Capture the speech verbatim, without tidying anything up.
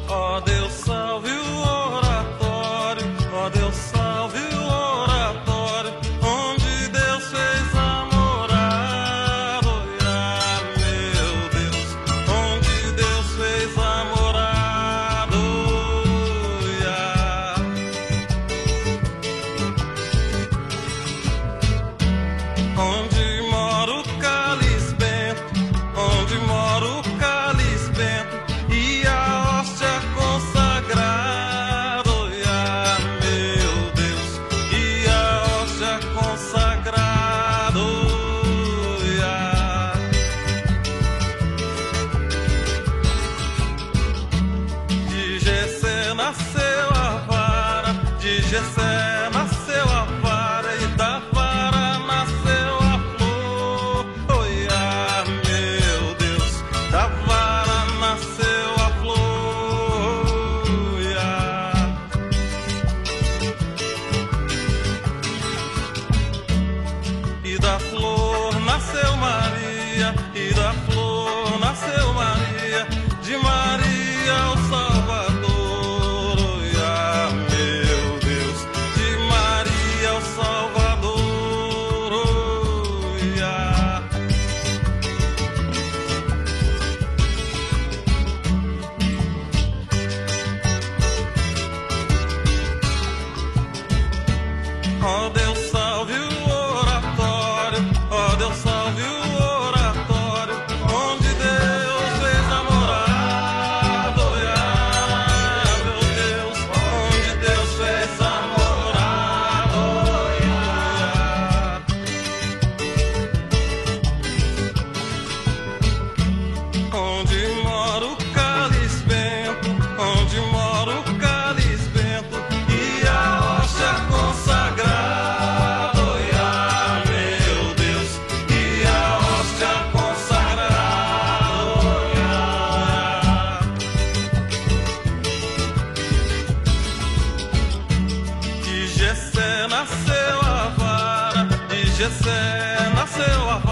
Ó Deus, salve o oratório, ó Deus, salve o oratório, onde Deus fez a morada. Oiá, meu Deus, onde Deus fez a morada. Oiá. Onde mora o cálice bento, onde mora o cálice bento, e a hóstia consagrada. Oiá, meu Deus, e a hóstia consagrada. Oiá. De Jessé nasceu a vara, de Jessé nasceu a vara, e da vara nasceu a flor. Oiá, meu Deus, da vara nasceu a flor. Oiá. E da flor nasceu Maria, e da flor nasceu Maria, de Maria o Salvador. Oiá, meu Deus, de Maria o Salvador. Oiá. Ó Deus, salve o oratório, ó Deus, salve o oratório, onde Deus fez a morada. Oiá, meu Deus, onde Deus fez a morada. Oiá. Onde mora o cálice bento, onde mora o cálice bento, e a hóstia consagrada. Oiá, meu Deus, e a hóstia consagrada. Oiá. De Jessé nasceu a vara, de Jessé nasceu a